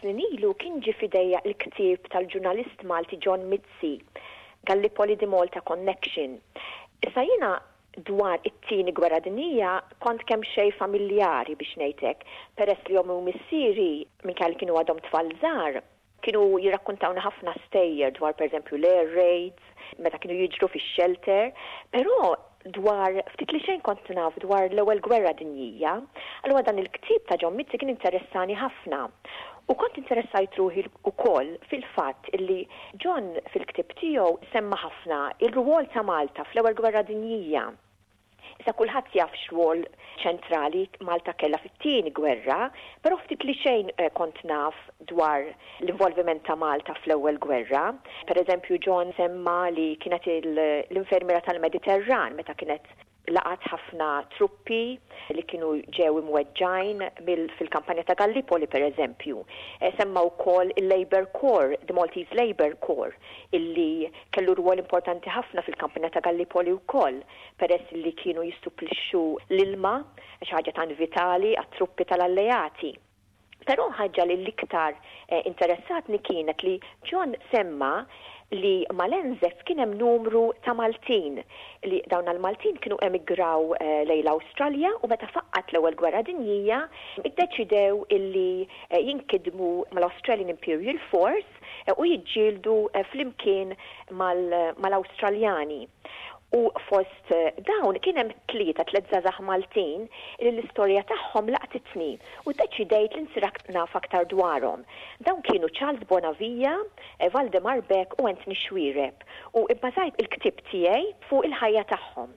snin ilu kien ġi fidejja l-ktieb tal-ġurnalist Malti John Mitzi, Gallipoli di Malta Connection. Issa jiena dwar it-tieni gwerra dinjija kont kemm xejn familjari biex ngħidlek, peress li jom u missieri minkejja kienu għadhom tfal żgħar, kienu jirrakkuntawna ħafna stejjer dwar pereżempju l-air raids, meta kienu jiġru fix-shelter, però dwar ftit li xejn kont naf dwar l-ewwel gwerra dinjija, allura dan il-ktieb ta' John Mitzi kien interessani ħafna. U kont interessajt ruħi wkoll fil-fatt illi John fil-ktieb tiegħu semma ħafna il-rwol ta' Malta fl-ewwel gwerra dinjija. Issa kulħadd jaf x'rwol ċentrali Malta kellha fit-tieni gwerra, però ftit li xejn kont naf dwar l-involviment ta' Malta fl-ewwel gwerra. Pereżempju John semma li kienet l-infermiera tal-Mediterran meta kienet laqat ħafna truppi li kienu ġew imweġġajn fil-kampanja ta' Gallipoli pereżempju. Semma wkoll il-Labour Corps, the Maltese Labour Corps, illi kellu rwol importanti ħafna fil-kampanja ta' Gallipoli wkoll, peress li kienu jistupplixxu l-ilma, xi ħaġa tan vitali għat-truppi tal-alleati. Però ħaġa li l-iktar interessatni kienet li John semma li mal-Enzef kien hemm numru ta' Maltin li dawn il-Maltin kienu emigraw lejn l-Awstralja u meta faqqat l-ewwel gwerra dinjija iddeċidew illi jinkidmu mal-Australian Imperial Force u jiġġieldu flimkien mal-Awstraljani. U fost dawn kien hemm tliet żgħażagħ Maltin li l-istorja tagħhom laqtitni u ddeċidejt li nsir naf aktar dwarhom. Dawn kienu Charles Bonavia, Valdemar Beck u Anthony Schwireb u bbażajt il-ktieb tiegħi fuq il-ħajja tagħhom.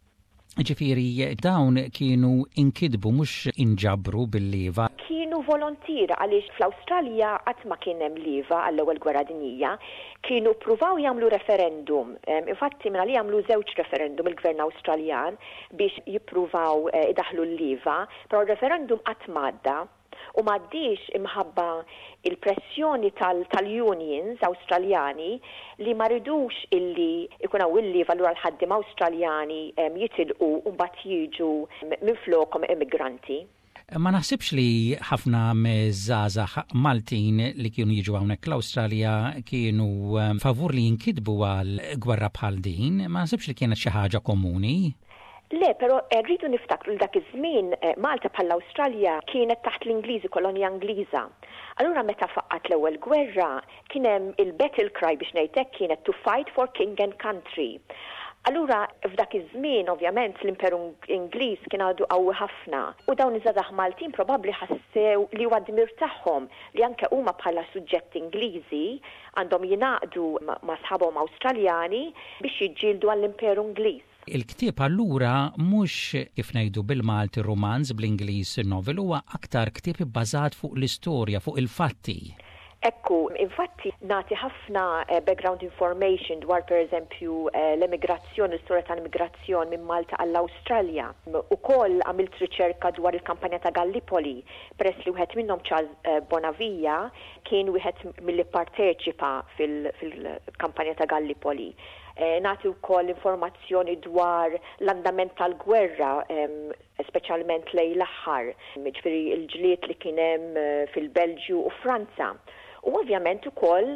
Ġifieri dawn kienu inkidbu mhux inġabru bil-lieva. Kienu volontira għaliex fl-Awstralja qatt ma kien hemm lieva għall-ewwel gwerra dinjija, kienu pruvaw jagħmlu referendum. Infatti minn li jagħmlu żewġ referendum il-Gvern Awstraljan biex jippruvaw idaħlu l-lieva, però r-referendum qatt m'għadda u m'għaddix imħabba il-pressjoni tal-unions Awstraljani li ma ridux illi ikun hawn il-lieva allura l-ħaddiem Awstraljani jitilqu u mbagħad jiġu minflokhom immigranti. Ma naħsibx li ħafna żgħażagħ Maltin li kienu jiġu hawnhekk l-Awstralja kienu favur li jinkidbu għal gwerra bħal din, ma naħsibx li kienet xi ħaġa komuni. Le, però rridu niftakru l dak iż-żmien Malta bħall-Awstralja kienet taħt l-Ingliżi, kolonja Ingliża. Allura meta faqqat l-ewwel gwerra kien hemm il-battle cry biex ngħidlek kienet to fight for king and country. Allura f'dak iż-żmien ovvjament l-Imperu Ingliż kien għadu qawwi ħafna u dawn iż-żgħażagħ Maltin probabbli ħassew li huwa dmir tagħhom li anke huma bħala suġġett Ingliżi għandhom jingħaqdu ma' sħabhom Awstraljani biex jiġġieldu għall-Imperu Ingliż. Il-ktieb allura mhux kif ngħidu bil-Malti romanz bl-Ingliż novel huwa aktar ktieb ibbażat fuq l-istorja, fuq il-fatti. Ekku, infatti nagħti ħafna background information dwar pereżempju l-emigrazzjoni, l-istorja tal-immigrazzjoni minn Malta għall-Awstralja. Ukoll għamilt riċerka dwar il-kampanja ta' Gallipoli, peress li wieħed minnhom Charles Bonavia kien wieħed milli parteċipa fil-kampanja ta' Gallipoli. Nagħti wkoll informazzjoni dwar l-andament tal-gwerra, speċjalment lejn l-aħħar, ġifieri l-ġlied li kien hemm fil-Belġju u Franza. U ovvjament ukoll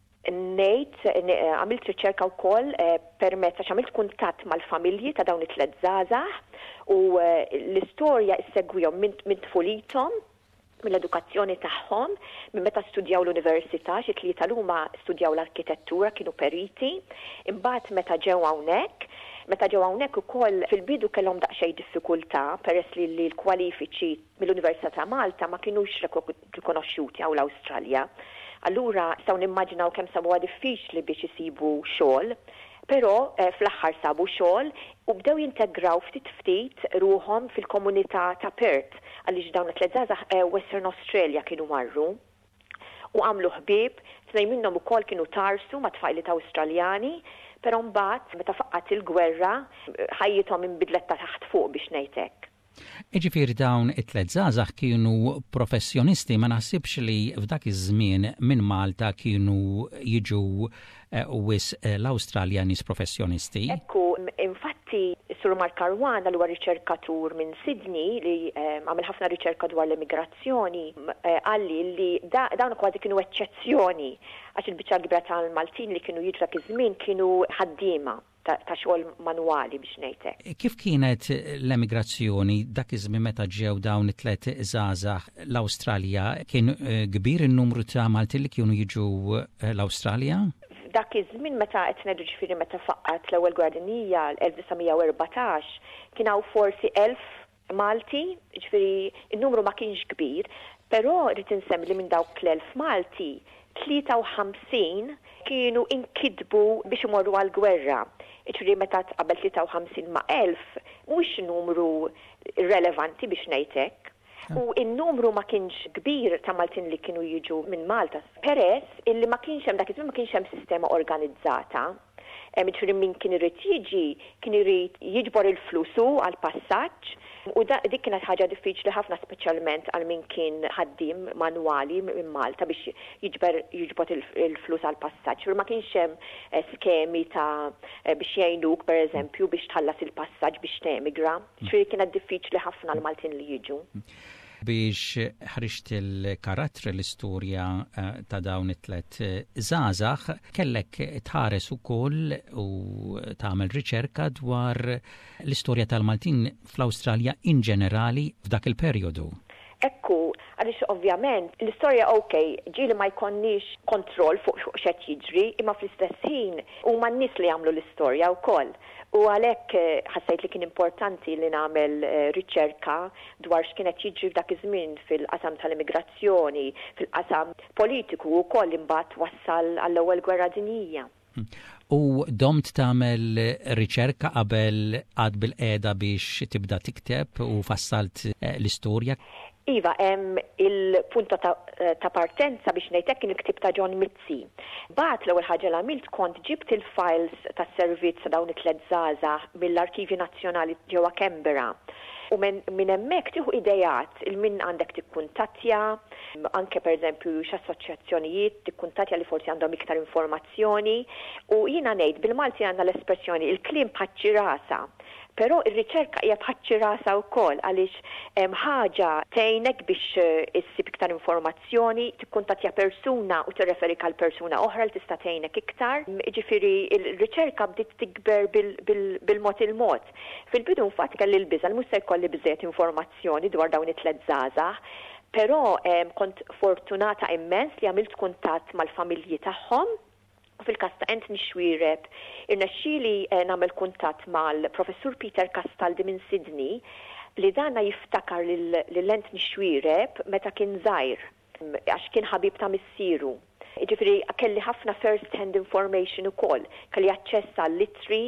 għamilt riċerka wkoll permezz għax għamilt kuntatt mal-familji ta' dawn it-tliet żgħażagħ u l-istorja issegwihom minn tfulithom mill-edukazzjoni tagħhom, minn meta studjaw l-università, xi tlieta huma studjaw l-arkitettura, kienu periti, imbagħad meta ġew hawnhekk ukoll fil-bidu kellhom daqsxejn diffikultà peress li l-kwalifiċi mill-Università ta' Malta ma kinux rikonoxxuti hawn l-Awstralja. Allura nistgħu nimmaġinaw kemm sabuha diffiċli biex isibu xogħol, però fl-aħħar sabu xogħol u bdew jintegraw ftit ruhom fil-komunità ta' Perth għaliex dawn it-tliet żgħażagħ Western Australia kienu marru u għamlu ħbieb, tnejn minnhom ukoll kienu tarsu ma' tfajliet Awstraljani, però mbagħad meta faqqat il-gwerra ħajjithom inbidlet ta' taħt fuq biex ngħidlek. Ġifieri dawn it-tliet żgħażagħ kienu professjonisti, ma naħsibx li f'dak iż-żmien minn Malta kienu jiġu wis l-Awstraljani professjonisti. Ekku, infatti Sur Mark Caruana li huwa riċerkatur minn Sydney li għamel ħafna riċerka dwar l-immigrazzjoni għalli li dawn kważi kienu eċċezzjoni għax il-biċċa kbira tal-Maltin li kienu jiġu dak iż-żmien kienu ħaddiema ta' xogħol manwali biex ngħidlek. Kif kienet l-emigrazzjoni dak iż-żmien meta ġew dawn it-tlet żgħażagħ l-Awstralja? Kien kbir in-numru ta' Malti li kienu jiġu l-Awstralja? Dak iż-żmien meta qed ngħidu ġifieri meta faqqat l-ewwel gwerra dinjija l-1914 kien hawn forsi 1000 Malti, ġifieri n-numru ma kienx kbir, però rrid insemmi li minn dawk l-1000 Malti 53 kienu inkidbu biex imorru għall-gwerra. Ġifieri meta tqabel 53 ma' 1000 mhux numru relevanti biex ngħidlek. U n-numru ma kienx kbir ta' Maltin li kienu jiġu minn Malta. Peress illi ma kienx hemm dak iż-żmien ma kienx hemm sistema organizzata. Ġifieri min kien irid kien irid jiġbor il-flusu għal passaġġ u dik kienet ħaġa diffiċli ħafna speċjalment għal min kien ħaddiem manwali minn Malta biex jiġbor il-flus għal passaġġ. Ma kienx hemm skemi ta' biex jgħinuk pereżempju biex tħallas il-passaġġ biex temigra. Ġifieri kienet diffiċli ħafna l Maltin li jiġu. Biex ħriġt il-karattri l-istorja ta' dawn it-tlet żgħażagħ kellek tħares ukoll u tagħmel riċerka dwar l-istorja tal-Maltin fl-Awstralja in ġenerali f'dak il-perjodu. Ekku, għaliex ovvjament l-istorja ġieli ma jkonniex kontroll fuq x'qed jiġri, imma fl-istess ħin huma n-nies li jagħmlu l-istorja wkoll. U għalhekk ħassejt li kien importanti li nagħmel riċerka dwar x'kienet jiġri f'dak iż-żmien fil-qasam tal-immigrazzjoni, fil-qasam politiku wkoll imbagħad wassal għall-ewwel gwerra dinjija. U domt tagħmel riċerka qabel għad bil-qiegħda biex tibda tikteb u fassalt l-istorja? Iva, il-punto ta' partenza biex ngħidlek kien il-ktib ta' John Mitzi. Bagħad l-ewwel ħaġa li għamilt kont ġibt il-files tas-servizz ta' dawn it-tliet żgħażagħ mill-Arkivju Nazzjonali ġewwa Canberra. U minn hemmhekk tieħu idejat il-min għandek tikkuntattja, anke pereżempju x'assoċjazzjonijiet tikkuntattja li forsi għandhom iktar informazzjoni u jiena ngħid bil-Malti għandna l-espressjoni il-kliem bħaċċi rasa. Però ir-riċerka hija tħaċċi rasa wkoll għaliex ħaġa tgħinek biex issib iktar informazzjoni, tikkuntattja persuna u tirreferik għal persuna oħra li tista' tgħinek iktar. Ġifieri il-riċerka bdiet tikber bil-mod il-mod. Fil-bidu infatti kelli l-biża' mhux se jkolli biżżejjed informazzjoni dwar dawn it-tliet żgħażagħ, però kont fortunata immens li għamilt kuntatt mal-familji tagħhom. Fil-każ ta' Anthony Xwireb, irnexxieli nagħmel kuntatt mal-Professur Peter Castaldi minn Sydney li dana jiftakar lil Anthony Xwireb meta kien żgħir għax kien ħabib ta' missieru. Jiġifieri kelli ħafna first hand information ukoll, kelli aċċess għall-littri,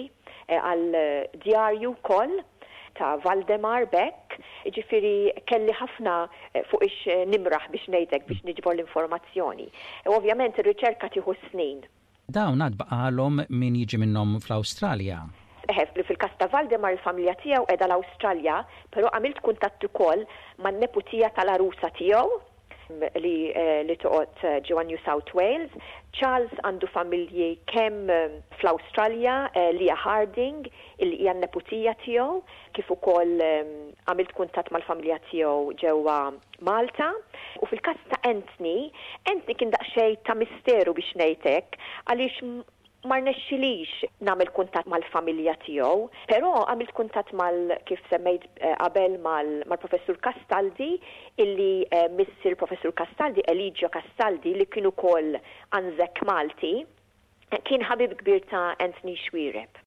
għall-djarju wkoll ta' Valdemar Beck, ġifiri kelli ħafna fuq ix nimraħ biex ngħidlek biex niġbor l-informazzjoni. Ovvjament ir-riċerka tieħu snin. Dawn għad baqalhom min jiġi minnhom fl-Awstralja. Fil-każ ta' Valdemar il-familja tiegħu qiegħda l-Awstralja, però għamilt kuntatt ukoll man-neputija tal-arusa tiegħu li toqgħod ġewwa New South Wales. Charles għandu familji kemm fl-Awstralja, Leah Harding, li hija n-neputija tiegħu, kif ukoll għamilt kuntatt mal-familja tiegħu ġewwa Malta. U fil-każ ta' Anthony kien daqsxejn ta' misteru biex ngħidlek għaliex ma rnexxilix nagħmel kuntatt mal-familja tiegħu, però għamilt kuntatt kif semmejt qabel mal-Professur Castaldi illi missier Professur Castaldi, Eligio Castaldi li kienu ukoll Anżek Malti, kien ħabib kbir ta' Anthony Xwireb.